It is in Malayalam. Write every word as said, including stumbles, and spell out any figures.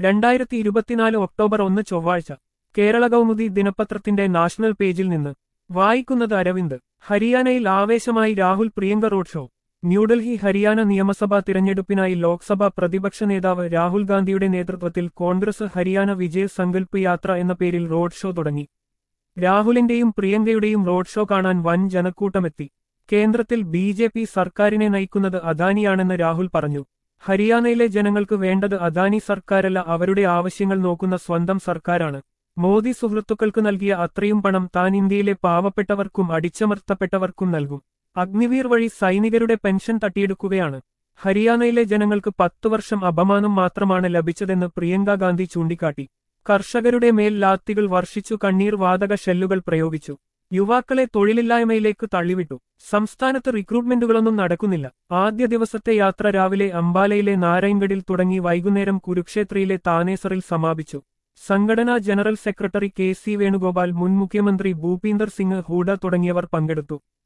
രണ്ടായിരത്തി ഇരുപത്തിനാല് ഒക്ടോബർ ഒന്ന് ചൊവ്വാഴ്ച കേരള കൗമുദി ദിനപത്രത്തിന്റെ നാഷണൽ പേജിൽ നിന്ന് വായിക്കുന്നത് അരവിന്ദ്. ഹരിയാനയിൽ ആവേശമായി രാഹുൽ പ്രിയങ്ക റോഡ് ഷോ. ന്യൂഡൽഹി. ഹരിയാന നിയമസഭാ തിരഞ്ഞെടുപ്പിനായി ലോക്സഭാ പ്രതിപക്ഷ നേതാവ് രാഹുൽ ഗാന്ധിയുടെ നേതൃത്വത്തിൽ കോൺഗ്രസ് ഹരിയാന വിജയ് സങ്കൽപ് യാത്ര എന്ന പേരിൽ റോഡ് ഷോ തുടങ്ങി. രാഹുലിന്റെയും പ്രിയങ്കയുടെയും റോഡ് ഷോ കാണാൻ വൻ ജനക്കൂട്ടമെത്തി. കേന്ദ്രത്തിൽ ബി ജെ പി സർക്കാരിനെ നയിക്കുന്നത് അദാനിയാണെന്ന് രാഹുൽ പറഞ്ഞു. ഹരിയാനയിലെ ജനങ്ങൾക്ക് വേണ്ടത് അദാനി സർക്കാരല്ല, അവരുടെ ആവശ്യങ്ങൾ നോക്കുന്ന സ്വന്തം സർക്കാരാണ്. മോദി സുഹൃത്തുക്കൾക്ക് നൽകിയ അത്രയും പണം താൻ ഇന്ത്യയിലെ പാവപ്പെട്ടവർക്കും അടിച്ചമർത്തപ്പെട്ടവർക്കും നൽകും. അഗ്നിവീർ വഴി സൈനികരുടെ പെൻഷൻ തട്ടിയെടുക്കുകയാണ്. ഹരിയാനയിലെ ജനങ്ങൾക്ക് പത്തു വർഷം അപമാനം മാത്രമാണ് ലഭിച്ചതെന്ന് പ്രിയങ്ക ഗാന്ധി ചൂണ്ടിക്കാട്ടി. കർഷകരുടെ മേൽ ലാത്തികൾ വർഷിച്ചു, കണ്ണീർ വാതക ഷെല്ലുകൾ പ്രയോഗിച്ചു, യുവാക്കളെ തൊഴിലില്ലായ്മയിലേക്ക് തള്ളിവിട്ടു. സംസ്ഥാനത്ത് റിക്രൂട്ട്മെന്റുകളൊന്നും നടക്കുന്നില്ല. ആദ്യ ദിവസത്തെ യാത്ര രാവിലെ അംബാലയിലെ നാരായൺഗഡിൽ തുടങ്ങി വൈകുന്നേരം കുരുക്ഷേത്രയിലെ താനേസറിൽ സമാപിച്ചു. സംഘടനാ general secretary K C Venugopal, മുൻ മുഖ്യമന്ത്രി ഭൂപീന്ദർ സിംഗ് ഹൂഡ തുടങ്ങിയവർ പങ്കെടുത്തു.